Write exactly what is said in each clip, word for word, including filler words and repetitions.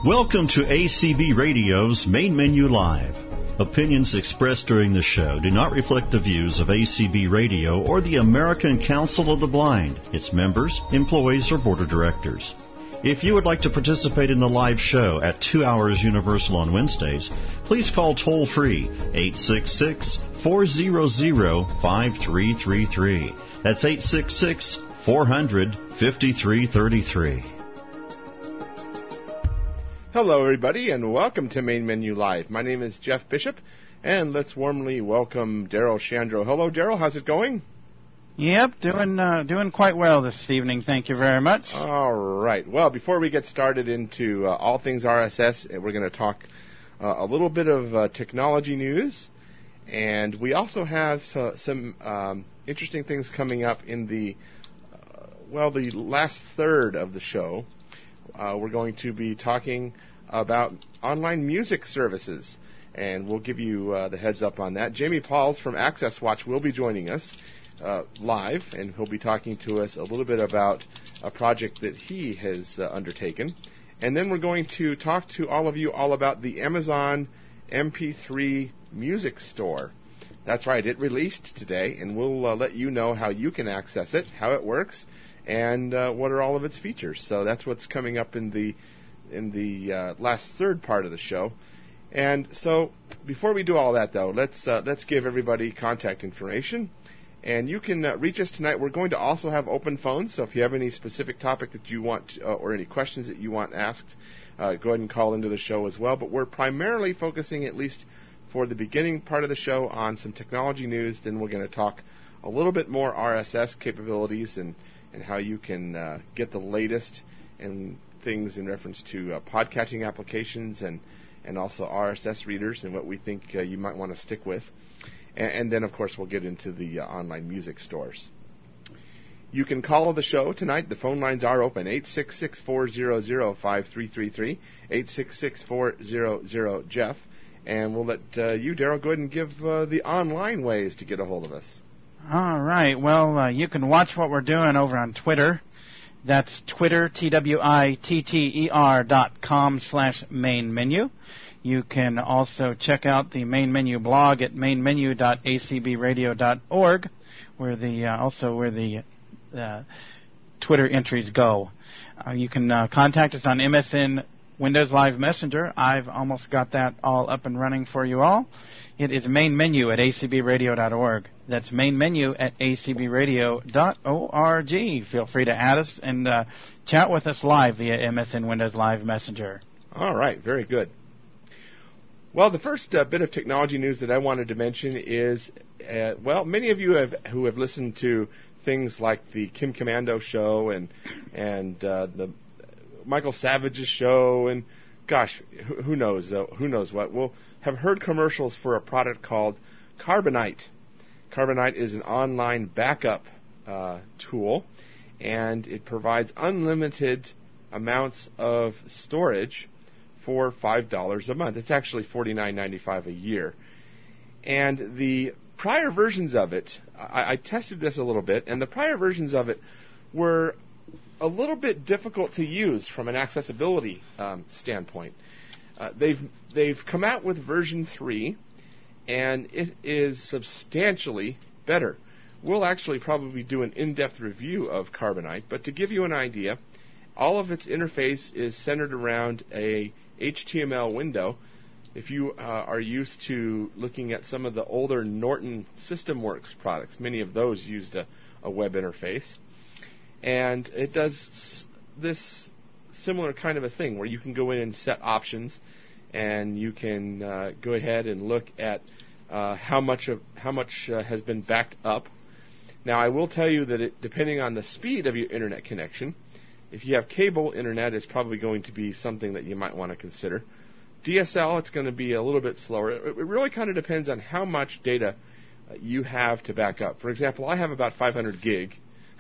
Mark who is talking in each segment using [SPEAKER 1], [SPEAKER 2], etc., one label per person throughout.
[SPEAKER 1] Welcome to A C B Radio's Main Menu Live. Opinions expressed during the show do not reflect the views of A C B Radio or the American Council of the Blind, its members, employees, or board of directors. If you would like to participate in the live show at two hours Universal on Wednesdays, please call toll-free eight six six, four hundred, five three three three. That's eight six six, four hundred, fifty-three thirty-three.
[SPEAKER 2] Hello, everybody, and welcome to Main Menu Live. My name is Jeff Bishop, and let's warmly welcome Daryl Shandro. Hello, Daryl. How's it going?
[SPEAKER 3] Yep, doing uh, doing quite well this evening. Thank you very much.
[SPEAKER 2] All right. Well, before we get started into uh, all things R S S, we're going to talk uh, a little bit of uh, technology news, and we also have uh, some um, interesting things coming up in the uh, well, the last third of the show. Uh, we're going to be talking about online music services, and we'll give you uh, the heads up on that. Jamie Pauls from Access Watch will be joining us uh, live, and he'll be talking to us a little bit about a project that he has uh, undertaken. And then we're going to talk to all of you all about the Amazon M P three Music Store. That's right, it released today, and we'll uh, let you know how you can access it, how it works, and uh, what are all of its features. So that's what's coming up in the in the uh, last third part of the show. And so before we do all that, though, let's uh, let's give everybody contact information. And you can uh, reach us tonight. We're going to also have open phones, so if you have any specific topic that you want uh, or any questions that you want asked, uh, go ahead and call into the show as well. But we're primarily focusing, at least for the beginning part of the show, on some technology news. Then we're going to talk a little bit more R S S capabilities and and how you can uh, get the latest and things in reference to uh, podcatching applications and, and also R S S readers and what we think uh, you might want to stick with. And, and then, of course, we'll get into the uh, online music stores. You can call the show tonight. The phone lines are open, eight six six, four hundred, five three three three, eight six six, four hundred, Jeff. And we'll let uh, you, Daryl, go ahead and give uh, the online ways to get a hold of us.
[SPEAKER 3] All right. Well, uh, you can watch what we're doing over on Twitter. That's Twitter, T W I T T E R dot com slash main menu. You can also check out the main menu blog at main menu dot a c b radio dot org, where the uh, also where the uh, Twitter entries go. Uh, you can uh, contact us on M S N Windows Live Messenger. I've almost got that all up and running for you all. It is main menu at a c b radio dot org. That's main menu at a c b radio dot org. Feel free to add us and uh, chat with us live via M S N Windows Live Messenger.
[SPEAKER 2] All right, very good. Well, the first uh, bit of technology news that I wanted to mention is, uh, well, many of you have who have listened to things like the Kim Komando show and and uh, the Michael Savage's show and, gosh, who, who knows uh, who knows what. We'll have heard commercials for a product called Carbonite. Carbonite is an online backup uh, tool, and it provides unlimited amounts of storage for five dollars a month. It's actually forty-nine ninety-five a year. And the prior versions of it, I, I tested this a little bit, and the prior versions of it were a little bit difficult to use from an accessibility um, standpoint. Uh, they've they've come out with version three, and it is substantially better. We'll actually probably do an in-depth review of Carbonite, but to give you an idea, all of its interface is centered around a H T M L window. If you uh, are used to looking at some of the older Norton SystemWorks products, many of those used a, a web interface. And it does this similar kind of a thing where you can go in and set options, and you can uh, go ahead and look at uh, how much of how much uh, has been backed up. Now, I will tell you that it, depending on the speed of your internet connection, if you have cable internet, it's probably going to be something that you might want to consider. D S L, it's going to be a little bit slower. It, it really kind of depends on how much data uh, you have to back up. For example, I have about five hundred gig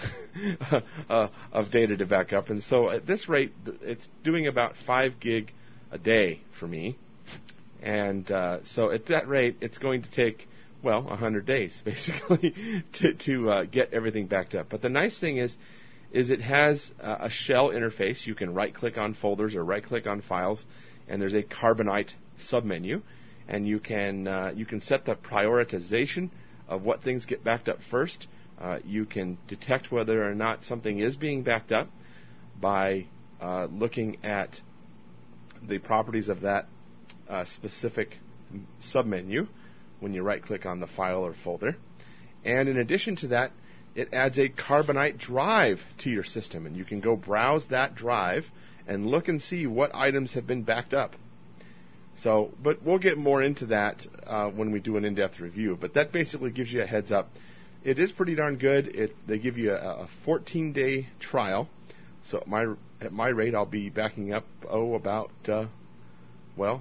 [SPEAKER 2] uh, of data to back up, and so at this rate, it's doing about five gig a day for me. And uh, so at that rate, it's going to take, well, one hundred days, basically, to, to uh, get everything backed up. But the nice thing is, is it has uh, a shell interface. You can right-click on folders or right-click on files, and there's a Carbonite submenu, and you can uh, you can set the prioritization of what things get backed up first. Uh, you can detect whether or not something is being backed up by uh, looking at the properties of that uh, specific submenu when you right-click on the file or folder. And in addition to that, it adds a Carbonite drive to your system, and you can go browse that drive and look and see what items have been backed up. So, but we'll get more into that uh, when we do an in-depth review. But that basically gives you a heads up. It is pretty darn good. It, they give you a, a fourteen-day trial. So at my at my rate, I'll be backing up oh about uh, well,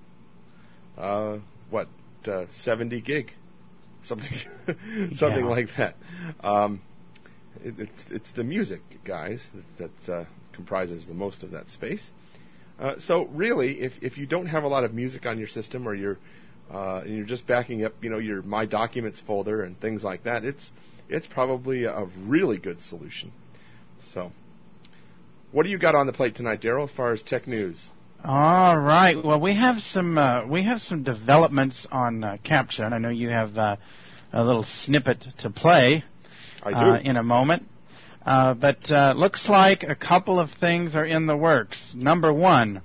[SPEAKER 2] uh, what uh, seventy gig, something something
[SPEAKER 3] yeah.
[SPEAKER 2] like that. Um, it, it's it's the music, guys, that, that uh, comprises the most of that space. Uh, so really, if if you don't have a lot of music on your system, or you're uh, and you're just backing up, you know, your My Documents folder and things like that, it's it's probably a really good solution. So, what do you got on the plate tonight, Daryl, as far as tech news?
[SPEAKER 3] All right. Well, we have some uh, we have some developments on uh, CAPTCHA, and I know you have uh, a little snippet to play
[SPEAKER 2] I do.
[SPEAKER 3] Uh, in a moment. Uh, but uh, looks like a couple of things are in the works. Number one,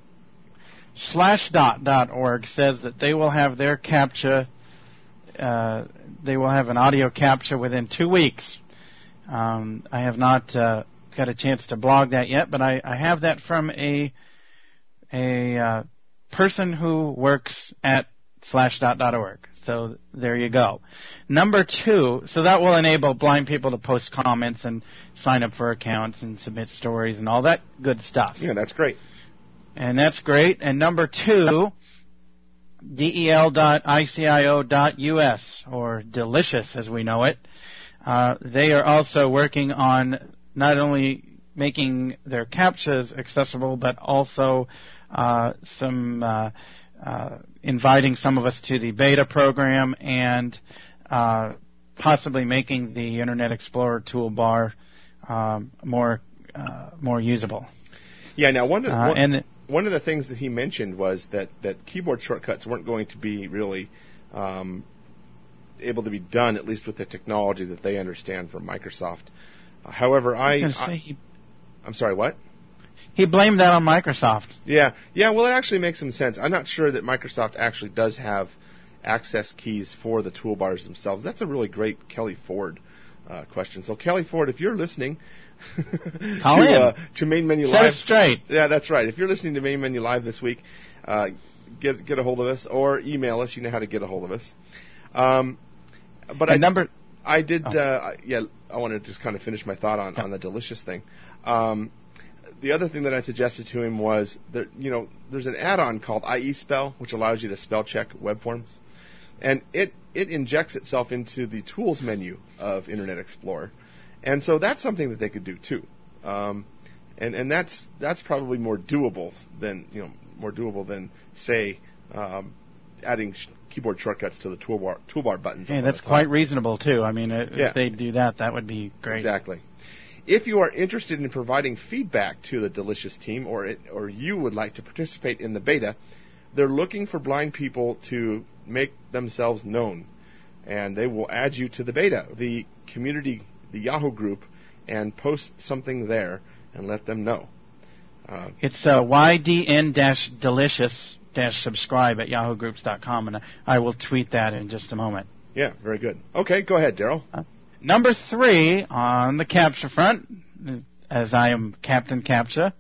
[SPEAKER 3] Slashdot dot org says that they will have their CAPTCHA, uh, they will have an audio CAPTCHA within two weeks. Um, I have not uh, got a chance to blog that yet, but I, I have that from a a uh, person who works at Slashdot dot org. So there you go. Number two, so that will enable blind people to post comments and sign up for accounts and submit stories and all that good stuff.
[SPEAKER 2] Yeah, that's great.
[SPEAKER 3] And that's great. And number two, del dot I C I O dot U S, or Delicious as we know it. Uh, they are also working on not only making their CAPTCHAs accessible, but also uh, some uh, uh, inviting some of us to the beta program and uh, possibly making the Internet Explorer toolbar um, more uh, more usable.
[SPEAKER 2] Yeah. Now, one of,
[SPEAKER 3] uh,
[SPEAKER 2] one,
[SPEAKER 3] and the,
[SPEAKER 2] one of the things that he mentioned was that, that keyboard shortcuts weren't going to be really um, able to be done, at least with the technology that they understand from Microsoft. Uh, however, I,
[SPEAKER 3] I,
[SPEAKER 2] I
[SPEAKER 3] he,
[SPEAKER 2] I'm sorry, what?
[SPEAKER 3] He blamed that on Microsoft.
[SPEAKER 2] Yeah, yeah. Well, it actually makes some sense. I'm not sure that Microsoft actually does have access keys for the toolbars themselves. That's a really great Kelly Ford uh, question. So, Kelly Ford, if you're listening
[SPEAKER 3] Call
[SPEAKER 2] to,
[SPEAKER 3] in.
[SPEAKER 2] Uh, to Main Menu
[SPEAKER 3] Set
[SPEAKER 2] Live,
[SPEAKER 3] it straight.
[SPEAKER 2] Yeah, that's right. If you're listening to Main Menu Live this week, uh, get get a hold of us or email us. You know how to get a hold of us. Um, but
[SPEAKER 3] and
[SPEAKER 2] I
[SPEAKER 3] number.
[SPEAKER 2] I did.
[SPEAKER 3] Oh.
[SPEAKER 2] Uh, yeah, I want to just kind of finish my thought on,
[SPEAKER 3] Yeah.
[SPEAKER 2] on the Delicious thing. Um, the other thing that I suggested to him was that, you know, there's an add-on called iEspell, which allows you to spell check web forms, and it it injects itself into the tools menu of Internet Explorer, and so that's something that they could do too, um, and and that's that's probably more doable than you know more doable than say um, adding sh- keyboard shortcuts to the toolbar toolbar buttons.
[SPEAKER 3] Hey, that's quite reasonable too. I mean, if
[SPEAKER 2] Yeah.
[SPEAKER 3] they do that, that would be great.
[SPEAKER 2] Exactly. If you are interested in providing feedback to the Delicious team, or it, or you would like to participate in the beta, they're looking for blind people to make themselves known, and they will add you to the beta, the community, the Yahoo group, and post something there and let them know. Uh,
[SPEAKER 3] It's uh, Y D N delicious subscribe at yahoo groups dot com, and I will tweet that in just a moment.
[SPEAKER 2] yeah, very good. Okay, go ahead, Daryl.
[SPEAKER 3] Uh, Number three on the CAPTCHA front, as I am Captain CAPTCHA,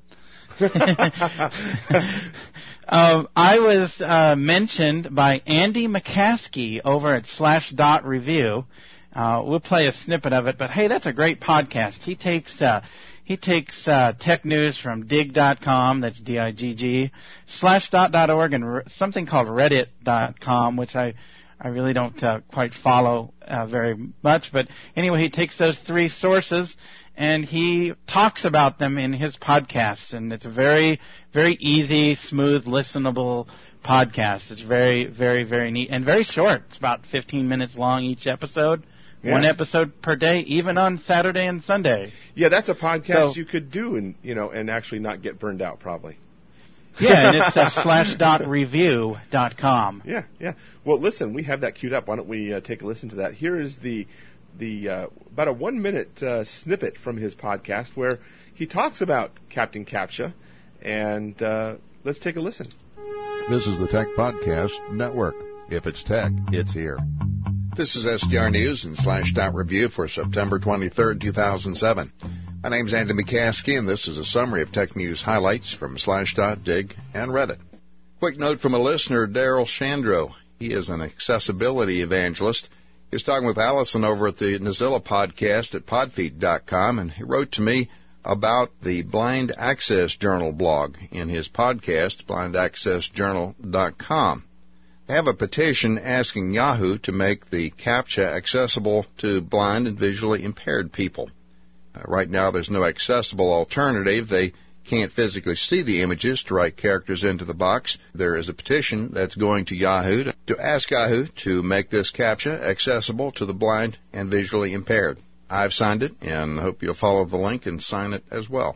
[SPEAKER 3] uh, I was uh, mentioned by Andy McCaskey over at Slashdot Review. Uh, we'll play a snippet of it, but hey, that's a great podcast. He takes uh, he takes uh, tech news from dig dot com, that's D I G G, Slashdot dot org, and r- something called reddit dot com, which I I really don't uh, quite follow uh, very much. But anyway, he takes those three sources and he talks about them in his podcasts. And it's a very, very easy, smooth, listenable podcast. It's very, very, very neat and very short. It's about fifteen minutes long each episode.
[SPEAKER 2] Yeah.
[SPEAKER 3] One episode per day, even on Saturday and Sunday.
[SPEAKER 2] Yeah, that's a podcast
[SPEAKER 3] So-
[SPEAKER 2] you could do and, you know, and actually not get burned out, probably.
[SPEAKER 3] Yeah, and it's uh, slash dot review dot com.
[SPEAKER 2] Yeah, yeah. Well, listen, we have that queued up. Why don't we uh, take a listen to that? Here is the the uh, about a one minute uh, snippet from his podcast where he talks about Captain CAPTCHA, and uh, let's take a listen.
[SPEAKER 4] This is the Tech Podcast Network. If it's tech, it's here. This is S D R News and Slash Dot Review for September twenty-third, two thousand seven. My name's Andy McCaskey, and this is a summary of tech news highlights from Slashdot, Dig, and Reddit. Quick note from a listener, Daryl Shandro. He is an accessibility evangelist. He was talking with Allison over at the Nozilla podcast at podfeet dot com, and he wrote to me about the Blind Access Journal blog in his podcast, blind access journal dot com. They have a petition asking Yahoo to make the CAPTCHA accessible to blind and visually impaired people. Uh, right now, there's no accessible alternative. They can't physically see the images to write characters into the box. There is a petition that's going to Yahoo to, to ask Yahoo to make this CAPTCHA accessible to the blind and visually impaired. I've signed it, and hope you'll follow the link and sign it as well.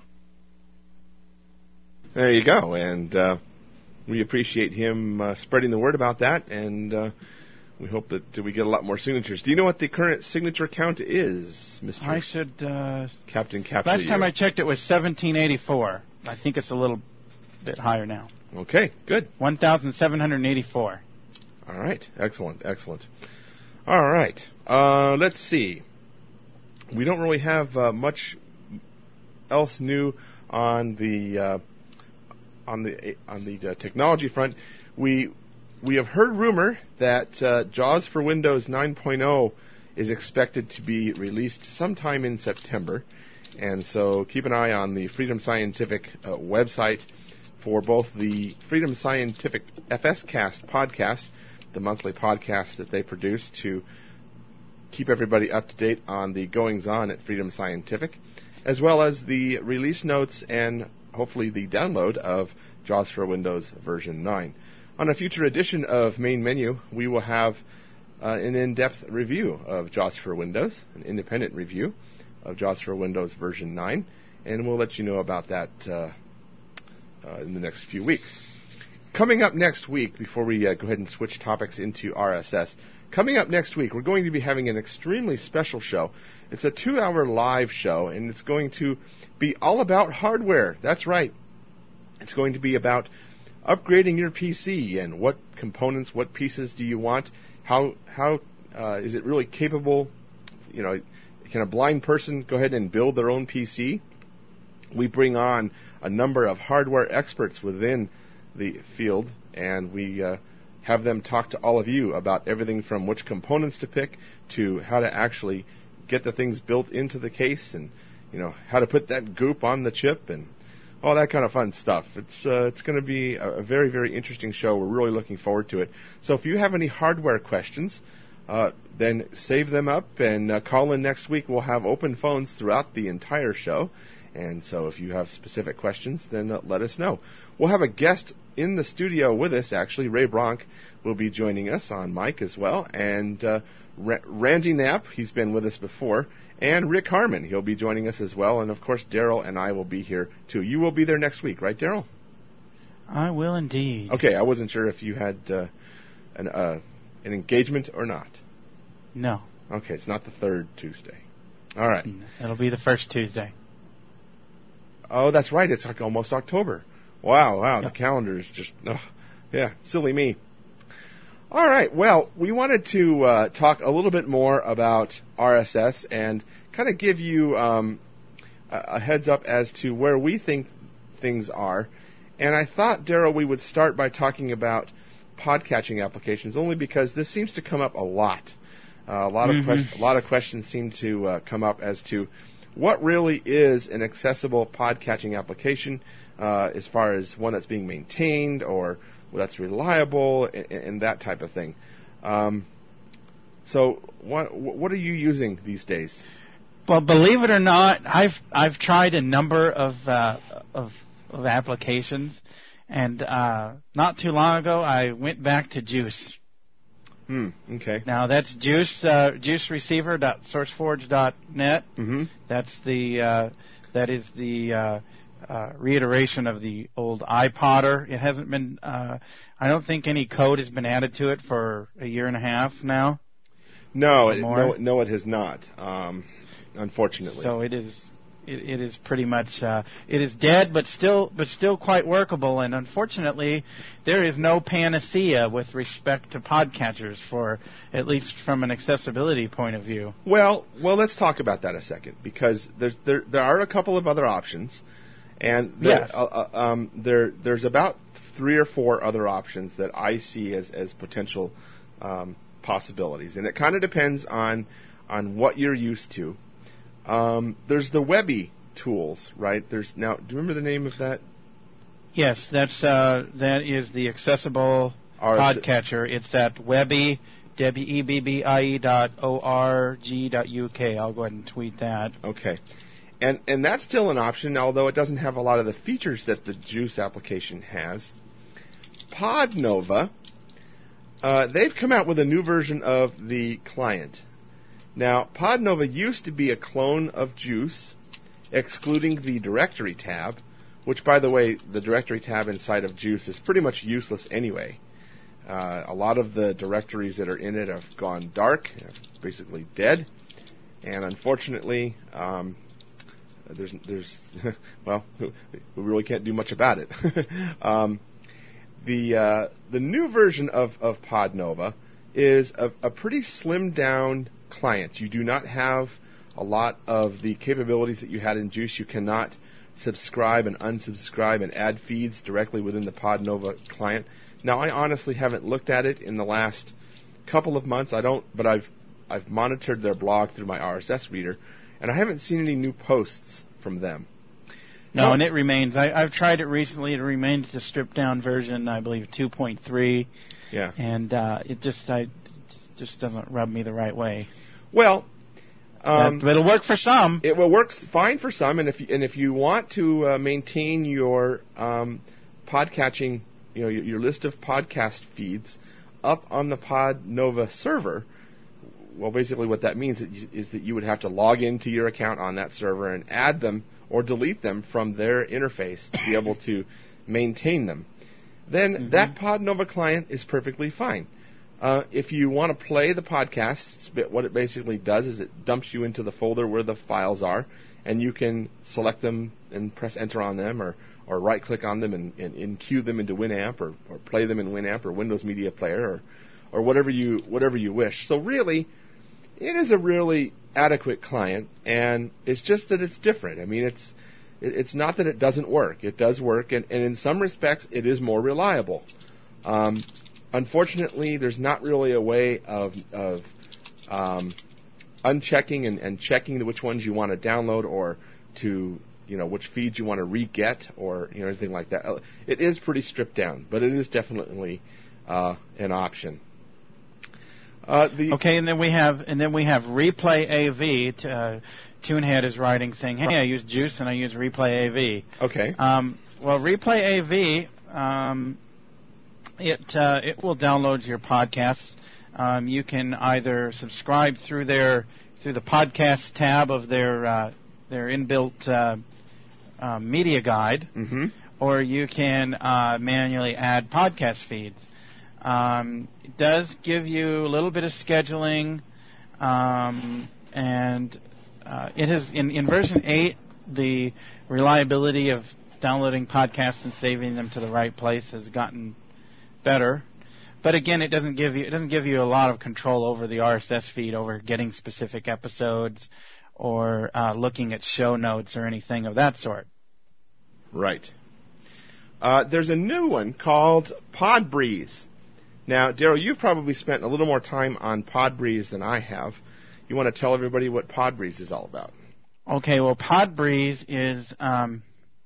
[SPEAKER 2] There you go, and uh, we appreciate him uh, spreading the word about that, and uh, we hope that we get a lot more signatures. Do you know what the current signature count is, Mister
[SPEAKER 3] I should... Uh,
[SPEAKER 2] Captain CAPTCHA?
[SPEAKER 3] last time I checked, it was seventeen eighty-four. I think it's a little bit higher now.
[SPEAKER 2] Okay, good.
[SPEAKER 3] one thousand seven hundred eighty-four.
[SPEAKER 2] All right, excellent, excellent. All right, uh, let's see. We don't really have uh, much else new on the uh, on the on the uh, technology front. We we have heard rumor that uh, JAWS for Windows nine point oh is expected to be released sometime in September, and so keep an eye on the Freedom Scientific uh, website for both the Freedom Scientific F S Cast podcast, the monthly podcast that they produce to keep everybody up to date on the goings-on at Freedom Scientific, as well as the release notes and hopefully the download of JAWS for Windows version nine. On a future edition of Main Menu, we will have uh, an in-depth review of JAWS for Windows, an independent review of JAWS for Windows version nine, and we'll let you know about that uh, uh, in the next few weeks. Coming up next week, before we uh, go ahead and switch topics into R S S, coming up next week, we're going to be having an extremely special show. It's a two-hour live show, and it's going to be all about hardware. That's right. It's going to be about upgrading your P C and what components, what pieces do you want, how how uh, is it really capable, you know, can a blind person go ahead and build their own P C? We bring on a number of hardware experts within the field, and we uh, have them talk to all of you about everything from which components to pick to how to actually get the things built into the case, and you know how to put that goop on the chip and all that kind of fun stuff. It's uh, it's going to be a, a very, very interesting show. We're really looking forward to it. So if you have any hardware questions, uh, then save them up and uh, call in next week. We'll have open phones throughout the entire show. And so if you have specific questions, then uh, let us know. We'll have a guest in the studio with us, actually. Ray Bronk will be joining us on mic as well. And uh, R- Randy Knapp, he's been with us before. And Rick Harmon, he'll be joining us as well. And, of course, Daryl and I will be here, too. You will be there next week, right, Daryl?
[SPEAKER 3] I will indeed.
[SPEAKER 2] Okay, I wasn't sure if you had uh, an, uh, an engagement or not.
[SPEAKER 3] No.
[SPEAKER 2] Okay, it's not the third Tuesday. All right.
[SPEAKER 3] It'll be the first Tuesday.
[SPEAKER 2] Oh, that's right. It's like almost October. Wow, wow.
[SPEAKER 3] Yep.
[SPEAKER 2] The calendar is just, oh, yeah, silly me. All right. Well, we wanted to uh, talk a little bit more about R S S and kind of give you um, a, a heads up as to where we think things are. And I thought, Daryl, we would start by talking about podcatching applications, only because this seems to come up a lot. Uh, a lot of
[SPEAKER 3] mm-hmm.
[SPEAKER 2] que- a lot of questions seem to uh, come up as to what really is an accessible podcatching application, uh, as far as one that's being maintained or that's reliable and, and that type of thing. Um, so, what what are you using these days?
[SPEAKER 3] Well, believe it or not, I've I've tried a number of uh, of, of applications, and uh, not too long ago I went back to Juice.
[SPEAKER 2] Hmm. Okay.
[SPEAKER 3] Now that's Juice uh, juice receiver dot sourceforge dot net.
[SPEAKER 2] Mm-hmm.
[SPEAKER 3] That's the uh, that is the uh, uh, reiteration of the old iPodder. It hasn't been. Uh, I don't think any code has been added to it for a year and a half now.
[SPEAKER 2] No, it, no, no, it has not. Um, unfortunately.
[SPEAKER 3] So it is. It, it is pretty much. Uh, it is dead, but still, but still quite workable. And unfortunately, there is no panacea with respect to podcatchers, for at least from an accessibility point of view.
[SPEAKER 2] Well, well, let's talk about that a second, because there's there there are a couple of other options, and there,
[SPEAKER 3] yes.
[SPEAKER 2] uh, uh, um, there there's about three or four other options that I see as as potential um, possibilities, and it kind of depends on on what you're used to. Um, there's the Webby tools, right? There's now. Do you remember the name of that?
[SPEAKER 3] Yes, that's uh, that is the accessible
[SPEAKER 2] Or
[SPEAKER 3] podcatcher. It's at Webby, W E B B I E dot O R G dot U K. I'll go ahead and tweet that.
[SPEAKER 2] Okay, and and that's still an option, although it doesn't have a lot of the features that the Juice application has. Podnova, uh, they've come out with a new version of the client. Now, Podnova used to be a clone of Juice, excluding the directory tab, which, by the way, the directory tab inside of Juice is pretty much useless anyway. Uh, a lot of the directories that are in it have gone dark, basically dead, and unfortunately, um, there's, there's, well, we really can't do much about it. um, the uh, the new version of, of Podnova is a, a pretty slimmed down client. You do not have a lot of the capabilities that you had in Juice. You cannot subscribe and unsubscribe and add feeds directly within the Podnova client. Now, I honestly haven't looked at it in the last couple of months. I don't, but I've I've monitored their blog through my R S S reader, and I haven't seen any new posts from them.
[SPEAKER 3] No, and it remains. I, I've tried it recently. It remains the stripped down version, I believe, two point three.
[SPEAKER 2] Yeah.
[SPEAKER 3] And uh, it just I, it just doesn't rub me the right way.
[SPEAKER 2] Well, um,
[SPEAKER 3] but it'll work for some.
[SPEAKER 2] It will work fine for some, and if you, and if you want to uh, maintain your um, podcatching, you know, your, your list of podcast feeds up on the Podnova server, well, basically what that means is, is that you would have to log into your account on that server and add them or delete them from their interface to be able to maintain them. Then mm-hmm. that Podnova client is perfectly fine. Uh, if you want to play the podcasts, what it basically does is it dumps you into the folder where the files are, and you can select them and press enter on them, or, or right-click on them and, and, and queue them into Winamp, or, or play them in Winamp or Windows Media Player, or, or whatever you whatever you wish. So really, it is a really adequate client, and it's just that it's different. I mean, it's it's not that it doesn't work. It does work, and, and in some respects, it is more reliable. Um, Unfortunately, there's not really a way of, of um, unchecking and, and checking which ones you want to download, or to, you know, which feeds you want to re-get, or, you know, anything like that. It is pretty stripped down, but it is definitely uh, an option. Uh, the
[SPEAKER 3] okay, and then we have and then we have Replay A V. To, uh, Toonhead is writing saying, "Hey, I use Juice and I use Replay A V."
[SPEAKER 2] Okay.
[SPEAKER 3] Um, well, Replay A V. Um, It uh, it will download your podcasts. Um, you can either subscribe through their through the podcast tab of their uh, their inbuilt uh, uh, media guide,
[SPEAKER 2] mm-hmm.
[SPEAKER 3] or you can uh, manually add podcast feeds. Um, it does give you a little bit of scheduling, um, and uh, it has in, in version eight the reliability of downloading podcasts and saving them to the right place has gotten better, but again, it doesn't give you it doesn't give you a lot of control over the R S S feed, over getting specific episodes, or uh, looking at show notes or anything of that sort.
[SPEAKER 2] Right. Uh, there's a new one called Podbreeze. Now, Daryl, you've probably spent a little more time on Podbreeze than I have. You want to tell everybody what Podbreeze is all about?
[SPEAKER 3] Okay. Well, Podbreeze is. Um,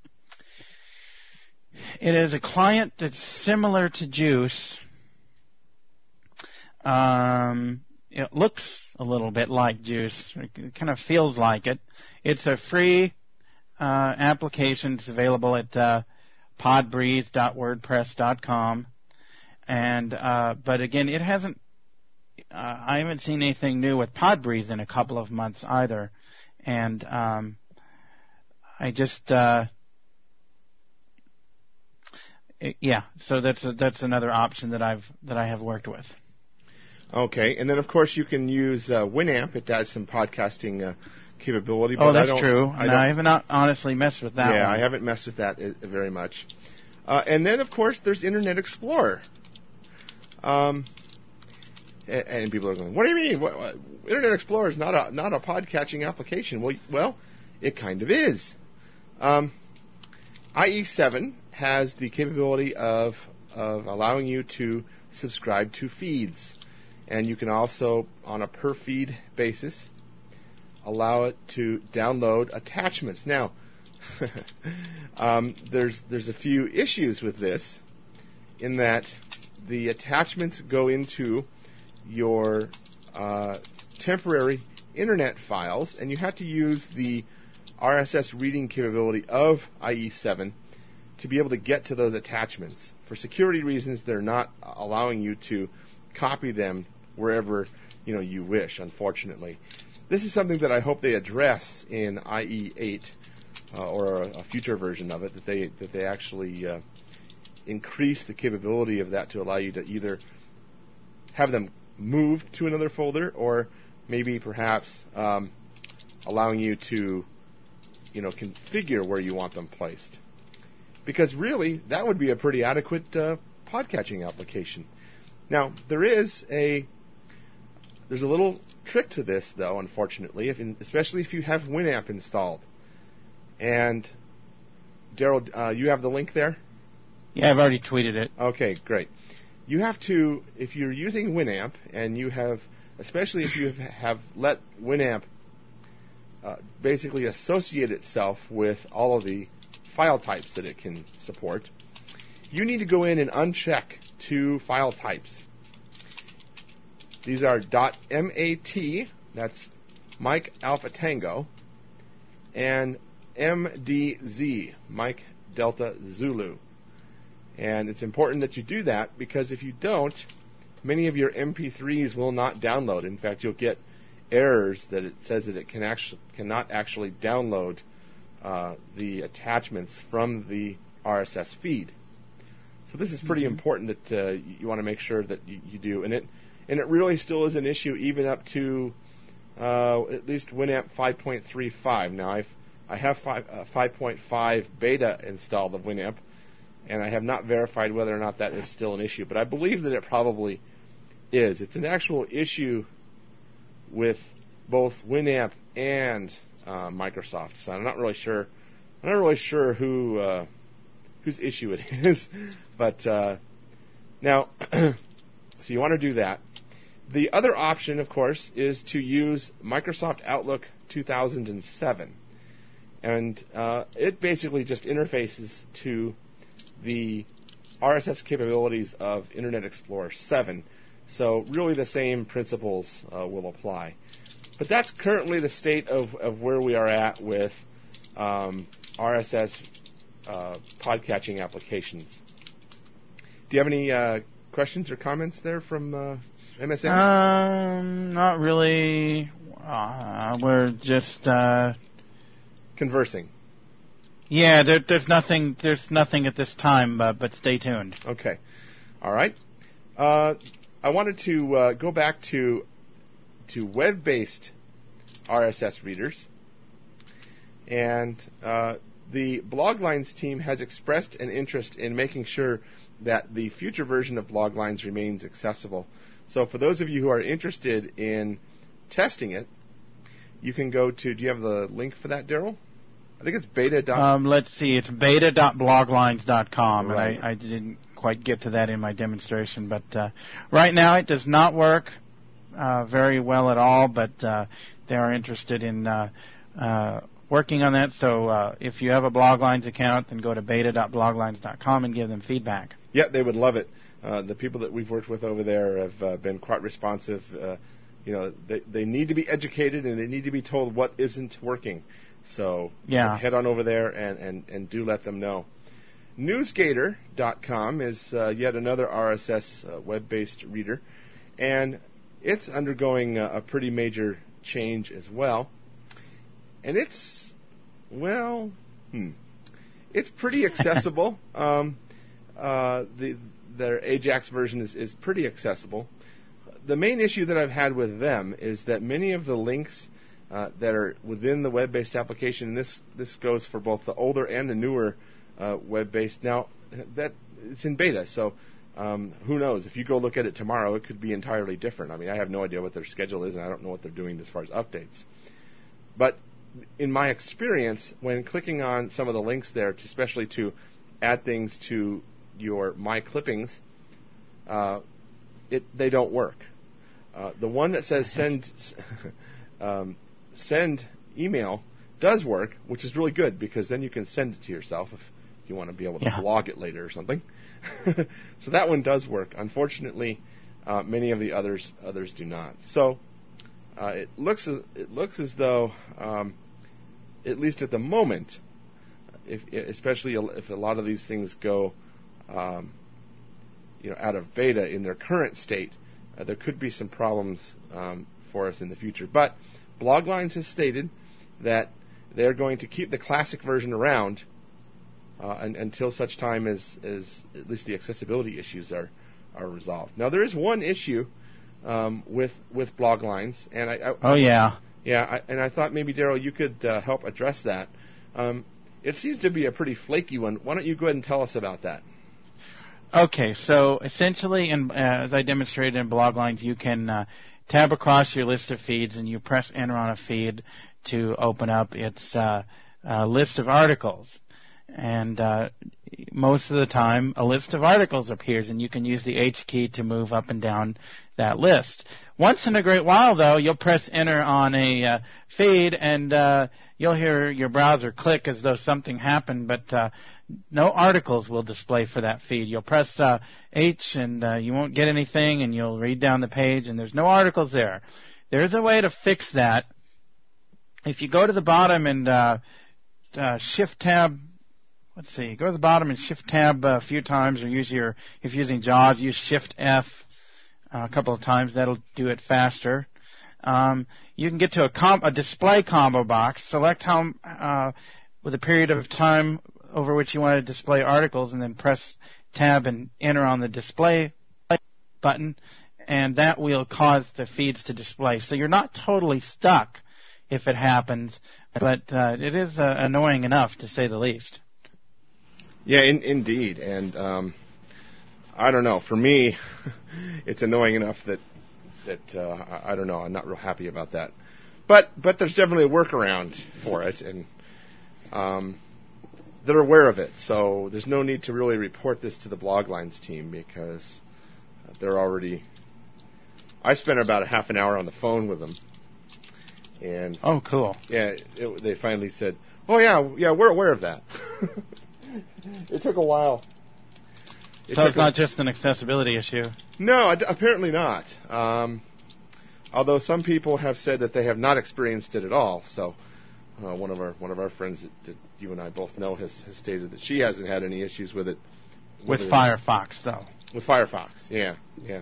[SPEAKER 3] It is a client that's similar to Juice. Um, it looks a little bit like Juice. It kind of feels like it. It's a free uh, application. It's available at uh, podbreeze dot wordpress dot com. And uh, but again, it hasn't uh, I haven't seen anything new with Podbreathe in a couple of months either, and um, I just uh, it, yeah. So that's a, that's another option that I've that I have worked with.
[SPEAKER 2] Okay, and then of course you can use uh, Winamp. It does some podcasting uh, capability.
[SPEAKER 3] Oh,
[SPEAKER 2] but
[SPEAKER 3] that's
[SPEAKER 2] I don't,
[SPEAKER 3] true.
[SPEAKER 2] I,
[SPEAKER 3] no,
[SPEAKER 2] don't,
[SPEAKER 3] I haven't honestly messed with that.
[SPEAKER 2] Yeah,
[SPEAKER 3] one.
[SPEAKER 2] I haven't messed with that uh, very much. Uh, and then of course there's Internet Explorer. Um, and, and people are going, "What do you mean? What, what, Internet Explorer is not a not a podcatching application?" Well, well, it kind of is. Um, I E seven has the capability of of allowing you to subscribe to feeds. And you can also, on a per-feed basis, allow it to download attachments. Now, um, there's there's a few issues with this, in that the attachments go into your uh, temporary internet files, and you have to use the R S S reading capability of I E seven to be able to get to those attachments. For security reasons, they're not allowing you to copy them wherever you know you wish, unfortunately. This is something that I hope they address in I E eight uh, or a, a future version of it, that they that they actually uh, increase the capability of that to allow you to either have them moved to another folder, or maybe perhaps um, allowing you to you know configure where you want them placed. Because really, that would be a pretty adequate uh, podcatching application. Now, there is a There's a little trick to this, though, unfortunately, if in, especially if you have Winamp installed. And, Daryl, uh, you have the link there?
[SPEAKER 3] Yeah, I've already tweeted it.
[SPEAKER 2] Okay, great. You have to, if you're using Winamp, and you have, especially if you have let Winamp uh, basically associate itself with all of the file types that it can support, you need to go in and uncheck two file types. These are .mat, that's Mike Alpha Tango, and M D Z, Mike Delta Zulu. And it's important that you do that, because if you don't, many of your M P threes will not download. In fact, you'll get errors that it says that it can actually cannot actually download uh, the attachments from the R S S feed. So this is pretty mm-hmm. important that uh, you want to make sure that you, you do. And it And it really still is an issue even up to uh, at least Winamp five point three five. Now, I've, I have five, uh, five point five beta installed of Winamp, and I have not verified whether or not that is still an issue. But I believe that it probably is. It's an actual issue with both Winamp and uh, Microsoft. So I'm not really sure. I'm not really sure who uh, whose issue it is. But uh, now, so you want to do that. The other option, of course, is to use Microsoft Outlook two thousand seven. And uh, it basically just interfaces to the R S S capabilities of Internet Explorer seven. So really the same principles uh, will apply. But that's currently the state of, of where we are at with um, R S S uh, podcatching applications. Do you have any uh, questions or comments there from uh, M S N?
[SPEAKER 3] Um, not really. Uh, we're just uh,
[SPEAKER 2] conversing.
[SPEAKER 3] Yeah, there, there's nothing. There's nothing at this time, uh, but stay tuned.
[SPEAKER 2] Okay, all right. Uh, I wanted to uh, go back to to web-based R S S readers, and uh, the Bloglines team has expressed an interest in making sure that the future version of Bloglines remains accessible. So for those of you who are interested in testing it, you can go to, do you have the link for that, Daryl? I think it's beta.
[SPEAKER 3] Um, let's see, it's beta dot bloglines dot com,
[SPEAKER 2] right.
[SPEAKER 3] and I, I didn't quite get to that in my demonstration, but uh, right now it does not work uh, very well at all, but uh, they are interested in uh, uh, working on that. So uh, if you have a Bloglines account, then go to beta dot bloglines dot com and give them feedback.
[SPEAKER 2] Yeah, they would love it. Uh, the people that we've worked with over there have uh, been quite responsive. Uh, you know, they, they need to be educated and they need to be told what isn't working. So
[SPEAKER 3] yeah.
[SPEAKER 2] head on over there and, and, and do let them know. Newsgator dot com is uh, yet another R S S uh, web-based reader. And it's undergoing a, a pretty major change as well. And it's, well, hmm, it's pretty accessible. um, uh, the their Ajax version is, is pretty accessible. The main issue that I've had with them is that many of the links uh, that are within the web-based application, and this this goes for both the older and the newer uh, web-based. Now, that it's in beta, so um, who knows? If you go look at it tomorrow, it could be entirely different. I mean, I have no idea what their schedule is, and I don't know what they're doing as far as updates. But in my experience, when clicking on some of the links there, to, especially to add things to your My Clippings, uh, it they don't work. Uh, the one that says send um, send email does work, which is really good because then you can send it to yourself if you want to be able to yeah. blog it later or something. So that one does work. Unfortunately, uh, many of the others others do not. So uh, it looks it looks as though, um, at least at the moment, if especially if a lot of these things go, um, you know, out of beta in their current state, uh, there could be some problems um, for us in the future. But Bloglines has stated that they're going to keep the classic version around uh, un- until such time as, as at least the accessibility issues are, are resolved. Now, there is one issue um, with with Bloglines, and I, I
[SPEAKER 3] oh yeah,
[SPEAKER 2] yeah, I, and I thought maybe Daryl, you could uh, help address that. Um, it seems to be a pretty flaky one. Why don't you go ahead and tell us about that?
[SPEAKER 3] Okay, so essentially, in, uh, as I demonstrated in Bloglines, you can uh, tab across your list of feeds, and you press enter on a feed to open up its uh, uh, list of articles. And uh, most of the time, a list of articles appears, and you can use the H key to move up and down that list. Once in a great while, though, you'll press enter on a uh, feed, and uh, you'll hear your browser click as though something happened, but uh, no articles will display for that feed. You'll press uh, H, and uh, you won't get anything, and you'll read down the page, and there's no articles there. There's a way to fix that. If you go to the bottom and uh, uh, Shift-Tab, let's see, go to the bottom and Shift-Tab a few times, or use your, if you're using JAWS, use Shift-F uh, a couple of times. That'll do it faster. Um, you can get to a, com- a display combo box, select how, uh, with a period of time over which you want to display articles, and then press Tab and enter on the display button, and that will cause the feeds to display. So you're not totally stuck if it happens, but uh, it is uh, annoying enough, to say the least.
[SPEAKER 2] Yeah, in, indeed, and um, I don't know. For me, it's annoying enough that that uh, I, I don't know. I'm not real happy about that, but but there's definitely a workaround for it, and um, they're aware of it. So there's no need to really report this to the Bloglines team because they're already. I spent about a half an hour on the phone with them, and
[SPEAKER 3] oh, cool.
[SPEAKER 2] Yeah, it, they finally said, "Oh yeah, yeah, we're aware of that." It took a while.
[SPEAKER 3] It so it's not a, just an accessibility issue?
[SPEAKER 2] No, ad- apparently not. Um, although some people have said that they have not experienced it at all. So uh, one of our one of our friends that, that you and I both know has, has stated that she hasn't had any issues with it.
[SPEAKER 3] With, with Firefox, it. though.
[SPEAKER 2] With Firefox, yeah, yeah.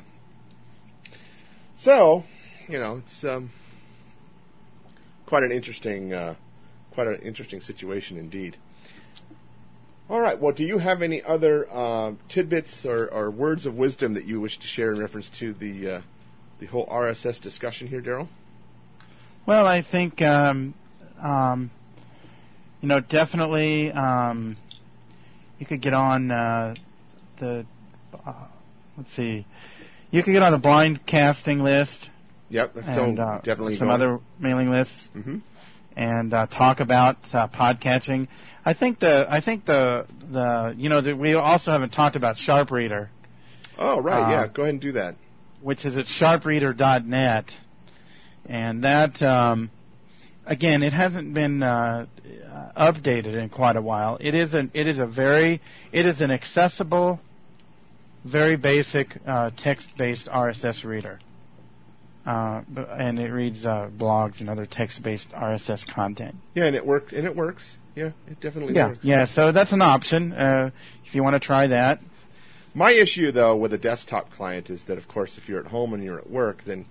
[SPEAKER 2] So, you know, it's um, quite an interesting, uh, quite an interesting situation indeed. All right. Well, do you have any other uh, tidbits or, or words of wisdom that you wish to share in reference to the uh, the whole R S S discussion here, Daryl?
[SPEAKER 3] Well, I think um, um, you know definitely um, you could get on uh, the uh, let's see, you could get on the blind casting list.
[SPEAKER 2] Yep, that's
[SPEAKER 3] and,
[SPEAKER 2] still
[SPEAKER 3] uh,
[SPEAKER 2] definitely
[SPEAKER 3] some
[SPEAKER 2] going.
[SPEAKER 3] other mailing lists.
[SPEAKER 2] Mm-hmm.
[SPEAKER 3] And uh, talk about uh, podcatching. I think the I think the the you know the, we also haven't talked about SharpReader.
[SPEAKER 2] Oh right,
[SPEAKER 3] uh,
[SPEAKER 2] yeah. Go ahead and do that.
[SPEAKER 3] Which is at sharp reader dot net, and that um, again it hasn't been uh, updated in quite a while. It is an it is a very it is an accessible, very basic uh, text-based R S S reader. Uh, and it reads uh, blogs and other text-based R S S content.
[SPEAKER 2] Yeah, and it works. And it works. Yeah, it definitely
[SPEAKER 3] yeah,
[SPEAKER 2] works.
[SPEAKER 3] Yeah, so that's an option uh, if you want to try that.
[SPEAKER 2] My issue, though, with a desktop client is that, of course, if you're at home and you're at work, then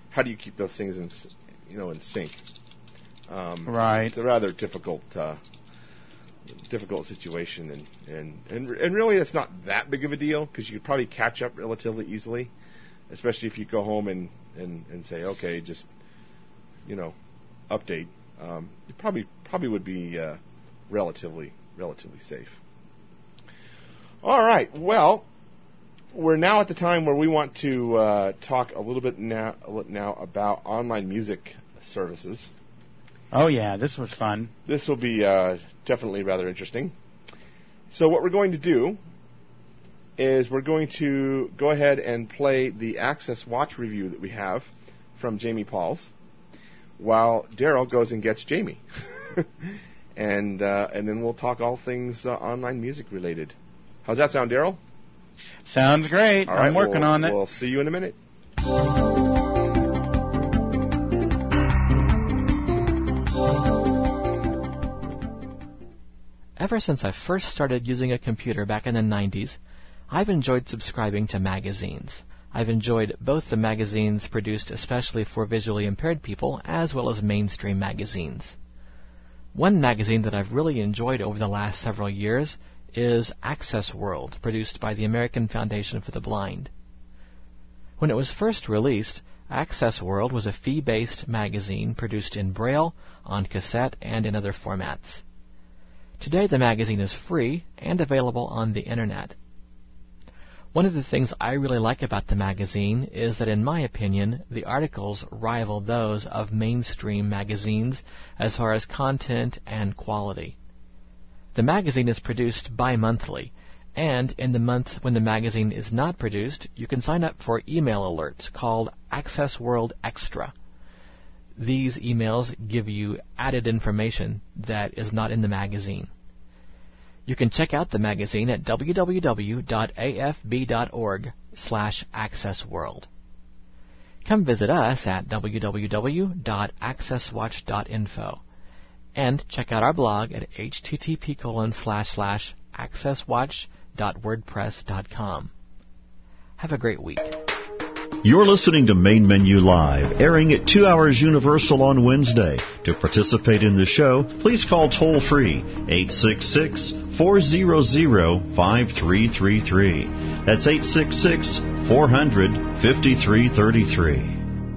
[SPEAKER 2] how do you keep those things in, s- you know, in sync? Um,
[SPEAKER 3] Right.
[SPEAKER 2] It's a rather difficult, uh, difficult situation, and, and, and, and really it's not that big of a deal because you could probably catch up relatively easily, especially if you go home and, and, and say, okay, just, you know, update. Um, it probably probably would be uh, relatively relatively safe. All right. Well, we're now at the time where we want to uh, talk a little bit now now about online music services.
[SPEAKER 3] Oh, yeah, this was fun.
[SPEAKER 2] This will be uh, definitely rather interesting. So what we're going to do is we're going to go ahead and play the Access Watch review that we have from Jamie Pauls, while Daryl goes and gets Jamie. and uh, and then we'll talk all things uh, online music related. How's that sound, Daryl?
[SPEAKER 3] Sounds great.
[SPEAKER 2] All right,
[SPEAKER 3] I'm working
[SPEAKER 2] we'll,
[SPEAKER 3] on it.
[SPEAKER 2] We'll see you in a minute.
[SPEAKER 5] Ever since I first started using a computer back in the nineties, I've enjoyed subscribing to magazines. I've enjoyed both the magazines produced especially for visually impaired people as well as mainstream magazines. One magazine that I've really enjoyed over the last several years is Access World, produced by the American Foundation for the Blind. When it was first released, Access World was a fee-based magazine produced in Braille, on cassette, and in other formats. Today the magazine is free and available on the Internet. One of the things I really like about the magazine is that, in my opinion, the articles rival those of mainstream magazines as far as content and quality. The magazine is produced bi-monthly, and in the month when the magazine is not produced, you can sign up for email alerts called Access World Extra. These emails give you added information that is not in the magazine. You can check out the magazine at w w w dot a f b dot org slash access world. Come visit us at w w w dot access watch dot info and check out our blog at h t t p colon slash slash access watch dot wordpress dot com. Have a great week.
[SPEAKER 1] You're listening to Main Menu Live, airing at two hours Universal on Wednesday. To participate in the show, please call toll-free eight six six, four zero zero, five three three three. That's eight six six, four hundred, fifty-three thirty-three.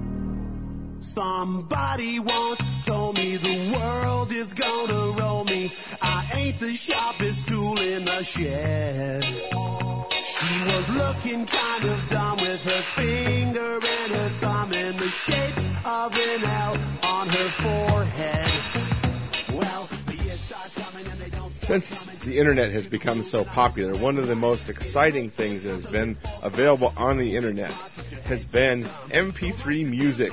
[SPEAKER 6] Somebody once told me the world is gonna roll me. I ain't the sharpest tool in the shed. She was looking kind of dumb with her finger and her thumb in the shape of an L on her forehead. Well, the years start coming and they don't...
[SPEAKER 2] Since the Internet has become so popular, one of the most exciting things that has been available on the Internet has been M P three music.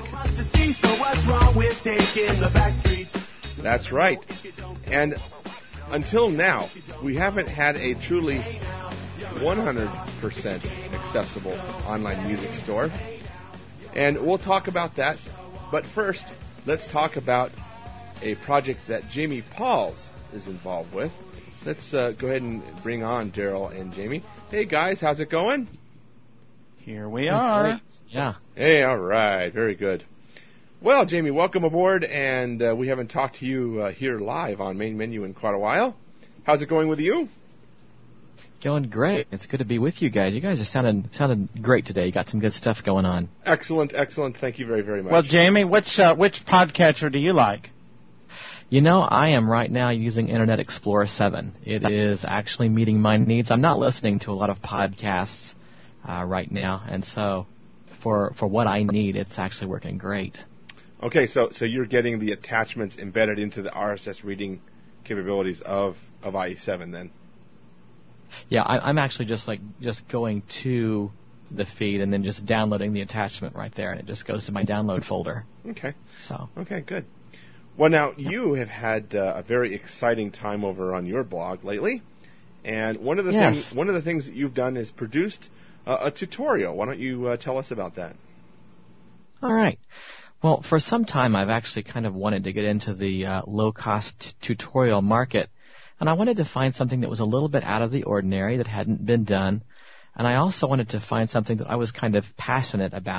[SPEAKER 2] That's right. And until now, we haven't had a truly one hundred percent accessible online music store. And we'll talk about that. But first, let's talk about a project that Jamie Pauls is involved with. Let's uh, go ahead and bring on Daryl and Jamie. Hey, guys, how's it going?
[SPEAKER 3] Here we are.
[SPEAKER 5] Great. Yeah.
[SPEAKER 2] Hey, all right. Very good. Well, Jamie, welcome aboard. And uh, we haven't talked to you uh, here live on Main Menu in quite a while. How's it going with you?
[SPEAKER 5] Going great. It's good to be with you guys. You guys are sounding sounding great today. You got some good stuff going on.
[SPEAKER 2] Excellent, excellent. Thank you very, very much.
[SPEAKER 3] Well, Jamie, which uh, which podcatcher do you like?
[SPEAKER 5] You know, I am right now using Internet Explorer seven. It is actually meeting my needs. I'm not listening to a lot of podcasts uh, right now, and so for for what I need, it's actually working great.
[SPEAKER 2] Okay, so so you're getting the attachments embedded into the R S S reading capabilities of, of I E seven then?
[SPEAKER 5] Yeah, I, I'm actually just like just going to the feed and then just downloading the attachment right there, and it just goes to my download folder.
[SPEAKER 2] Okay.
[SPEAKER 5] So.
[SPEAKER 2] Okay, good. Well, now you have had uh, a very exciting time over on your blog lately, and one of the
[SPEAKER 5] yes.
[SPEAKER 2] things one of the things that you've done is produced uh, a tutorial. Why don't you uh, tell us about that?
[SPEAKER 5] All right. Well, for some time I've actually kind of wanted to get into the uh, low-cost t- tutorial market, and I wanted to find something that was a little bit out of the ordinary that hadn't been done, and I also wanted to find something that I was kind of passionate about,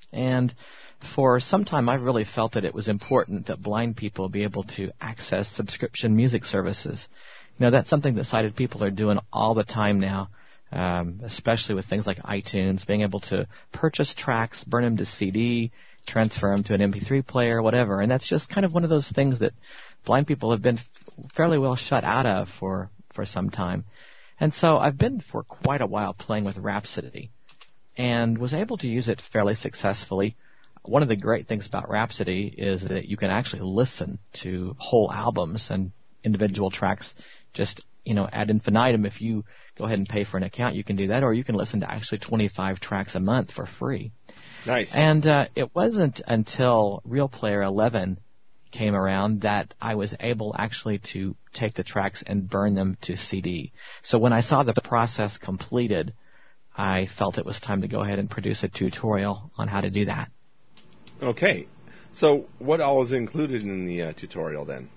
[SPEAKER 5] And for some time, I've really felt that it was important that blind people be able to access subscription music services. You know, that's something that sighted people are doing all the time now, um, especially with things like iTunes, being able to purchase tracks, burn them to C D, transfer them to an M P three player, whatever. And that's just kind of one of those things that blind people have been f- fairly well shut out of for, for some time. And so I've been for quite a while playing with Rhapsody and was able to use it fairly successfully. One of the great things about Rhapsody is that you can actually listen to whole albums and individual tracks just, you know, ad infinitum. If you go ahead and pay for an account, you can do that, or you can listen to actually twenty-five tracks a month for free.
[SPEAKER 2] Nice.
[SPEAKER 5] And uh, it wasn't until Real Player eleven came around that I was able actually to take the tracks and burn them to C D. So when I saw the process completed, I felt it was time to go ahead and produce a tutorial on how to do that.
[SPEAKER 2] Okay. So what all is included in the uh, tutorial then?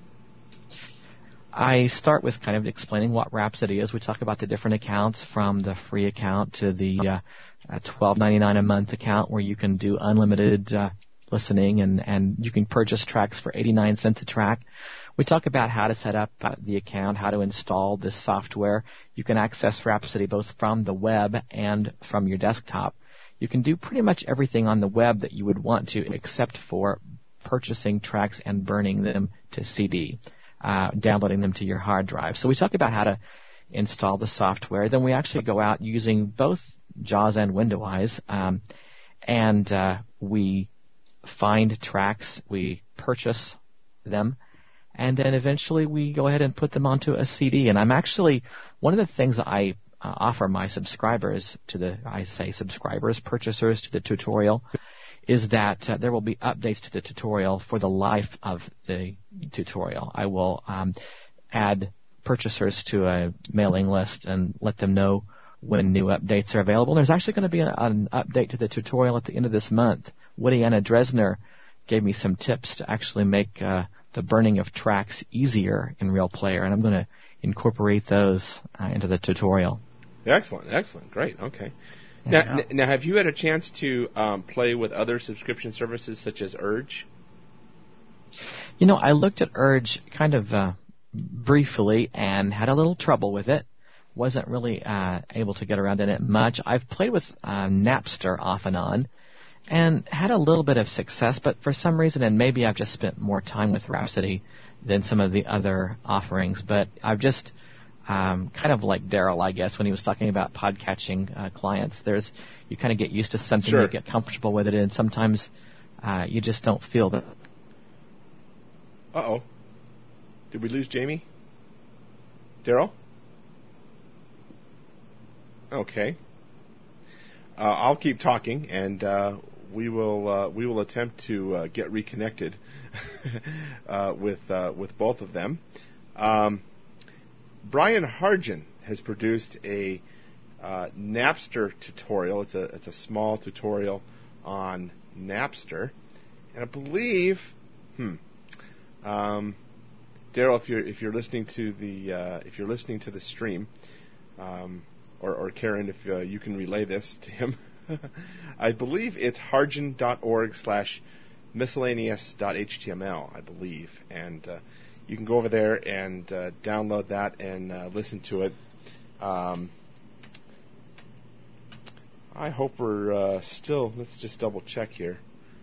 [SPEAKER 5] I start with kind of explaining what Rhapsody is. We talk about the different accounts, from the free account to the uh, uh, twelve ninety-nine a month account, where you can do unlimited uh, listening and, and you can purchase tracks for eighty-nine cents a track. We talk about how to set up uh, the account, how to install this software. You can access Rhapsody both from the web and from your desktop. You can do pretty much everything on the web that you would want to, except for purchasing tracks and burning them to C D, uh, downloading them to your hard drive. So we talk about how to install the software. Then we actually go out using both JAWS and WindowEyes, um, and uh, we find tracks, we purchase them, and then eventually we go ahead and put them onto a C D. And I'm actually, one of the things I uh, offer my subscribers to the, I say subscribers, purchasers to the tutorial, is that uh, there will be updates to the tutorial for the life of the tutorial. I will um, add purchasers to a mailing list and let them know when new updates are available. There's actually going to be an, an update to the tutorial at the end of this month. Woody Anna Dresner gave me some tips to actually make uh, the burning of tracks easier in Real Player, and I'm going to incorporate those uh, into the tutorial.
[SPEAKER 2] Excellent, excellent, great, okay. Now, n- now, have you had a chance to um, play with other subscription services such as Urge?
[SPEAKER 5] You know, I looked at Urge kind of uh, briefly and had a little trouble with it. Wasn't really uh, able to get around in it much. I've played with uh, Napster off and on and had a little bit of success, but for some reason, and maybe I've just spent more time with Rhapsody than some of the other offerings, but I've just um, kind of like Daryl, I guess, when he was talking about podcatching uh, clients. There's you kind of get used to something,
[SPEAKER 2] sure.
[SPEAKER 5] You get comfortable with it, and sometimes uh, you just don't feel that.
[SPEAKER 2] Uh-oh. Did we lose Jamie? Daryl? Okay. Uh, I'll keep talking, and uh, we will uh, we will attempt to uh, get reconnected uh, with uh, with both of them. Um, Brian Hargen has produced a uh, Napster tutorial. It's a it's a small tutorial on Napster, and I believe, hmm, um, Daryl, if you're if you're listening to the uh, if you're listening to the stream. Um, Or, or Karen, if uh, you can relay this to him. I believe it's hargen.org slash miscellaneous.html, I believe. And uh, you can go over there and uh, download that and uh, listen to it. Um, I hope we're uh, still, let's just double check here.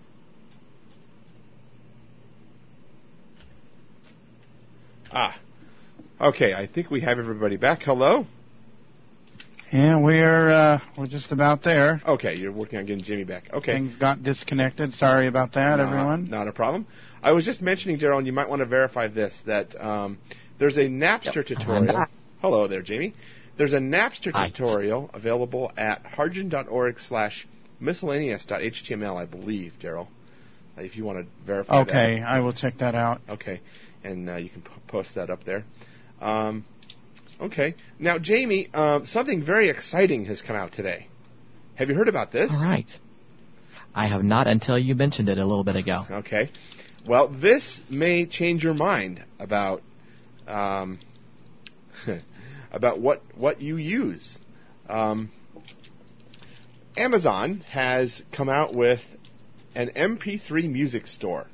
[SPEAKER 2] Ah, okay, I think we have everybody back. Hello?
[SPEAKER 3] Yeah, we're uh, we're just about there.
[SPEAKER 2] Okay, you're working on getting Jimmy back. Okay.
[SPEAKER 3] Things got disconnected. Sorry about that,
[SPEAKER 2] not,
[SPEAKER 3] everyone.
[SPEAKER 2] Not a problem. I was just mentioning, Daryl, and you might want to verify this, that um, there's a Napster
[SPEAKER 5] yep.
[SPEAKER 2] tutorial. Hello there, Jamie. There's a Napster
[SPEAKER 5] Hi.
[SPEAKER 2] tutorial available at hargen.org slash miscellaneous.html, I believe, Daryl, if you want to verify
[SPEAKER 3] okay,
[SPEAKER 2] that.
[SPEAKER 3] Okay, I will check that out.
[SPEAKER 2] Okay, and uh, you can p- post that up there. Um, Okay. Now, Jamie, um, something very exciting has come out today. Have you heard about this?
[SPEAKER 5] All right. I have not until you mentioned it a little bit ago.
[SPEAKER 2] Okay. Well, this may change your mind about um, about what what you use. Um, Amazon has come out with an M P three music store.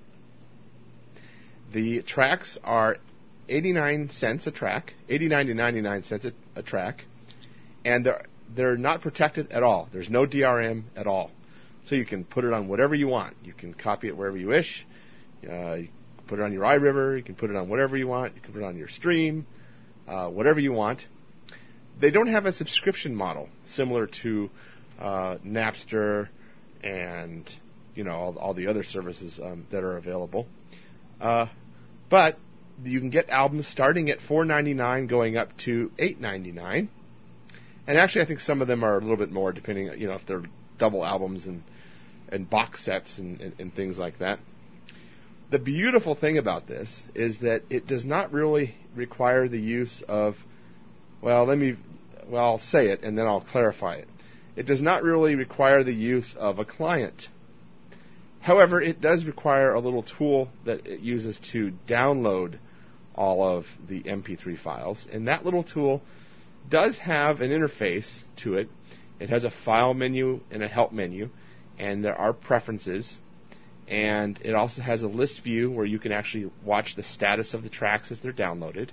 [SPEAKER 2] The tracks are eighty-nine cents a track, eighty-nine to ninety-nine cents a, a track, and they're they're not protected at all. There's no D R M at all, so you can put it on whatever you want. You can copy it wherever you wish. Uh, you can put it on your iRiver. You can put it on whatever you want. You can put it on your stream, uh, whatever you want. They don't have a subscription model similar to uh, Napster and you know all, all the other services um, that are available. Uh, but you can get albums starting at four ninety-nine, going up to eight ninety-nine. And actually, I think some of them are a little bit more, depending, you know, if they're double albums and and box sets and, and, and things like that. The beautiful thing about this is that it does not really require the use of, well, let me, well, I'll say it and then I'll clarify it. It does not really require the use of a client. However, it does require a little tool that it uses to download all of the M P three files, and that little tool does have an interface to it. It has a file menu and a help menu, and there are preferences, and it also has a list view where you can actually watch the status of the tracks as they're downloaded.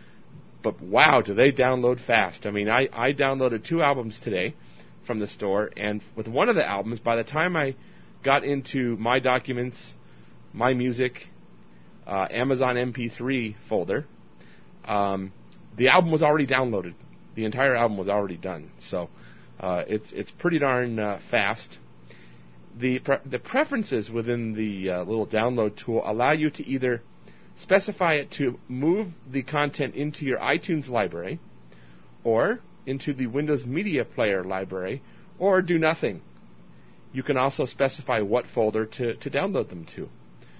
[SPEAKER 2] But wow, do they download fast. I mean, I, I downloaded two albums today from the store, and with one of the albums, by the time I got into My Documents, My Music, uh, Amazon M P three folder, um, the album was already downloaded. The entire album was already done. So uh, it's it's pretty darn uh, fast. The pre- the preferences within the uh, little download tool allow you to either specify it to move the content into your iTunes library, or into the Windows Media Player library, or do nothing. You can also specify what folder to, to download them to.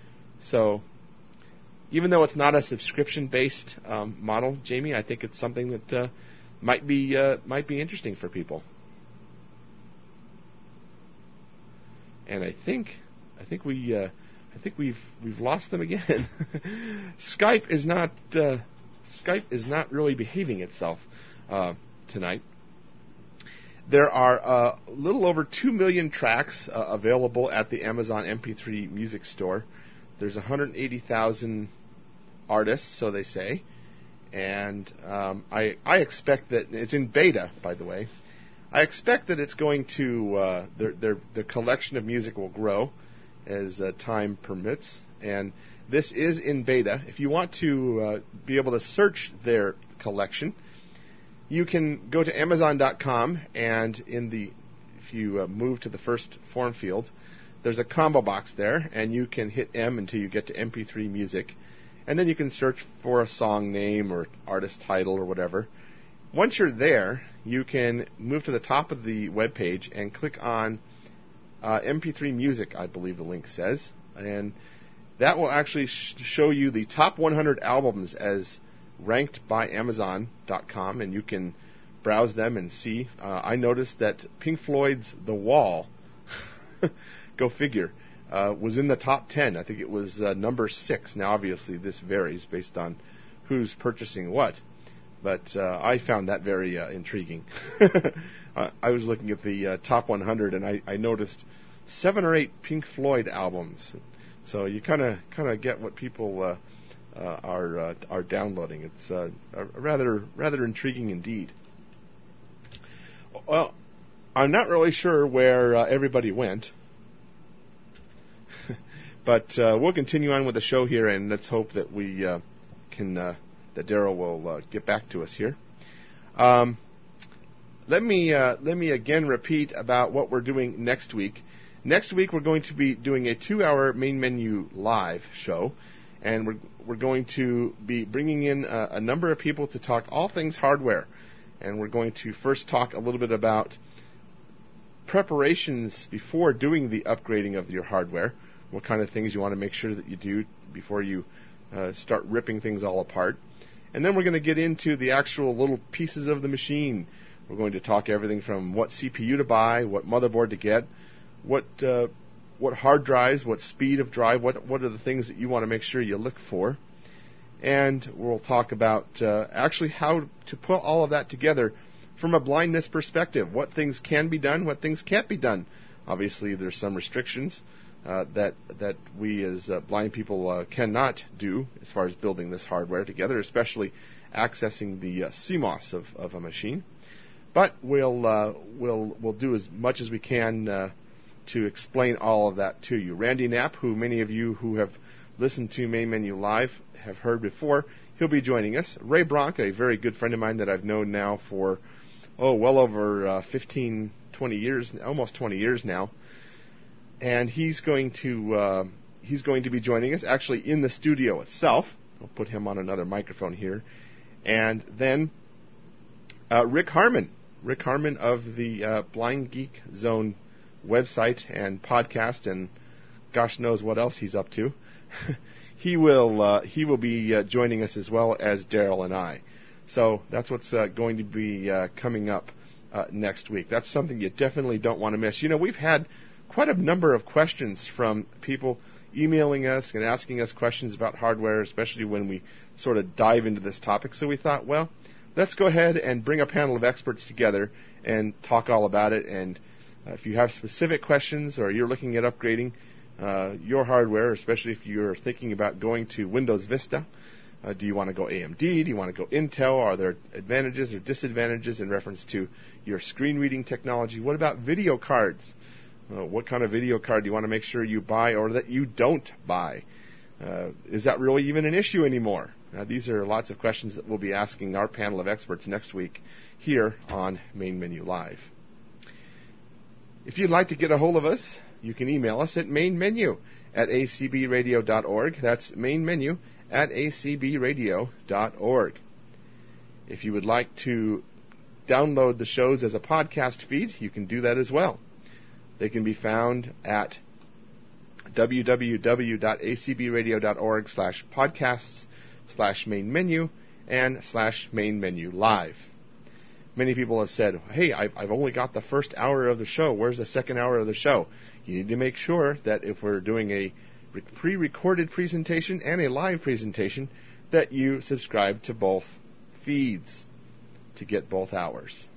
[SPEAKER 2] So, even though it's not a subscription-based um, model, Jamie, I think it's something that uh, might be uh, might be interesting for people. And I think I think we uh, I think we've we've lost them again. Skype is not uh, Skype is not really behaving itself uh, tonight. There are uh, a little over two million tracks uh, available at the Amazon M P three music store. There's one hundred eighty thousand artists, so they say. And um, I, I expect that it's in beta, by the way. I expect that it's going to, uh, their, their, their collection of music will grow as uh, time permits. And this is in beta. If you want to uh, be able to search their collection, you can go to Amazon dot com, and in the if you uh, move to the first form field, there's a combo box there, and you can hit M until you get to M P three music, and then you can search for a song name or artist title or whatever. Once you're there, you can move to the top of the web page and click on uh, M P three music, I believe the link says, and that will actually sh- show you the top one hundred albums as ranked by Amazon dot com, and you can browse them and see. Uh, I noticed that Pink Floyd's The Wall, go figure, uh, was in the top ten. I think it was uh, number six. Now, obviously, this varies based on who's purchasing what, but uh, I found that very uh, intriguing. uh, I was looking at the uh, top one hundred, and I, I noticed seven or eight Pink Floyd albums. So you kind of kind of get what people uh, Uh, are uh, are downloading. It's uh, rather rather intriguing indeed. Well, I'm not really sure where uh, everybody went, but uh, we'll continue on with the show here, and let's hope that we uh, can uh, that Daryl will uh, get back to us here. Um, let me uh, let me again repeat about what we're doing next week. Next week we're going to be doing a two-hour Main Menu live show. And we're we're going to be bringing in a, a number of people to talk all things hardware. And we're going to first talk a little bit about preparations before doing the upgrading of your hardware. What kind of things you want to make sure that you do before you uh, start ripping things all apart. And then we're going to get into the actual little pieces of the machine. We're going to talk everything from what C P U to buy, what motherboard to get, what uh, what hard drives, what speed of drive, what what are the things that you want to make sure you look for. And we'll talk about uh, actually how to put all of that together from a blindness perspective. What things can be done, what things can't be done Obviously, there's some restrictions uh, that that we as uh, blind people uh, cannot do as far as building this hardware together, especially accessing the uh, C MOS of, of a machine. But we'll uh, we'll we'll do as much as we can uh, to explain all of that to you. Randy Knapp, who many of you who have listened to Main Menu Live have heard before, he'll be joining us. Ray Bronk, a very good friend of mine that I've known now for oh well over uh, fifteen, twenty years, almost twenty years now, and he's going to uh, he's going to be joining us actually in the studio itself. I'll put him on another microphone here, and then uh, Rick Harmon, Rick Harmon of the uh, Blind Geek Zone website and podcast, and gosh knows what else he's up to. he will uh, he will be uh, joining us as well as Daryl and I. So that's what's uh, going to be uh, coming up uh, next week. That's something you definitely don't want to miss. You know, we've had quite a number of questions from people emailing us and asking us questions about hardware, especially when we sort of dive into this topic. So we thought, well, let's go ahead and bring a panel of experts together and talk all about it. And uh, if you have specific questions or you're looking at upgrading uh, your hardware, especially if you're thinking about going to Windows Vista, uh, do you want to go A M D? Do you want to go Intel? Are there advantages or disadvantages in reference to your screen reading technology? What about video cards? Uh, what kind of video card do you want to make sure you buy or that you don't buy? Uh, is that really even an issue anymore? Uh, these are lots of questions that we'll be asking our panel of experts next week here on Main Menu Live. If you'd like to get a hold of us, you can email us at mainmenu at a c b radio dot org. That's mainmenu at a c b radio dot org. If you would like to download the shows as a podcast feed, you can do that as well. They can be found at w w w dot a c b radio dot org slash podcasts slash main menu and slash main menu live. Many people have said, hey, I've, I've only got the first hour of the show. Where's the second hour of the show? You need to make sure that if we're doing a pre-recorded presentation and a live presentation, that you subscribe to both feeds to get both hours.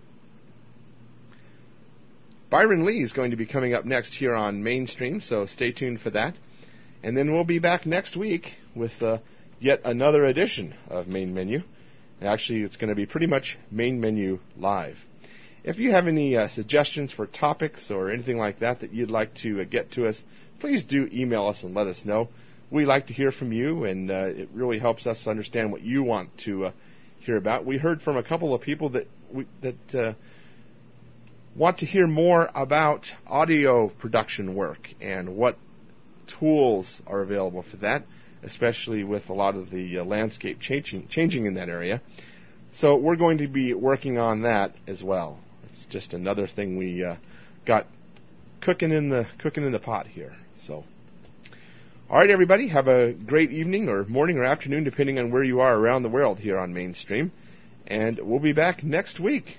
[SPEAKER 2] Byron Lee is going to be coming up next here on Mainstream, so stay tuned for that. And then we'll be back next week with uh, yet another edition of Main Menu. Actually, it's going to be pretty much Main Menu Live. If you have any uh, suggestions for topics or anything like that that you'd like to uh, get to us, please do email us and let us know. We like to hear from you, and uh, it really helps us understand what you want to uh, hear about. We heard from a couple of people that we, that uh, want to hear more about audio production work and what tools are available for that, especially with a lot of the uh, landscape changing, changing in that area. So we're going to be working on that as well. It's just another thing we uh, got cooking in the cooking in the pot here. So, all right, everybody, have a great evening or morning or afternoon, depending on where you are around the world here on Mainstream. And we'll be back next week.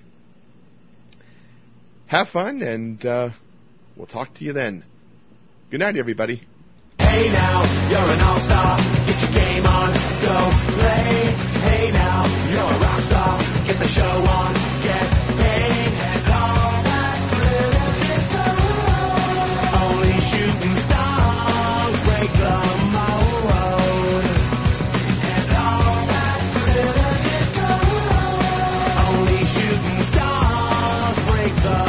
[SPEAKER 2] Have fun, and uh, we'll talk to you then. Good night, everybody.
[SPEAKER 6] Hey now, you're an all-star. Get your game on, go play. Hey now, you're a rock star. Get the show on, get paid, and all that glitters is gold. Only shooting stars break the mold. And all that glitters is gold. Only shooting stars break the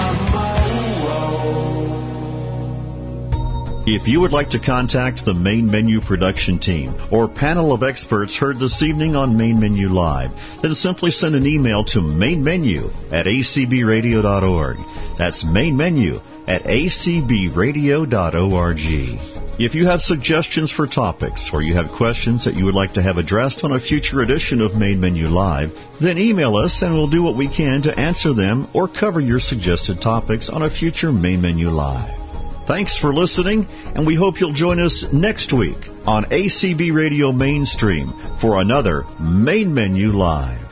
[SPEAKER 6] mold.
[SPEAKER 1] If you would like to contact the Main Menu production team or panel of experts heard this evening on Main Menu Live, then simply send an email to mainmenu at a c b radio dot org. That's mainmenu at a c b radio dot org. If you have suggestions for topics or you have questions that you would like to have addressed on a future edition of Main Menu Live, then email us and we'll do what we can to answer them or cover your suggested topics on a future Main Menu Live. Thanks for listening, and we hope you'll join us next week on A C B Radio Mainstream for another Main Menu Live.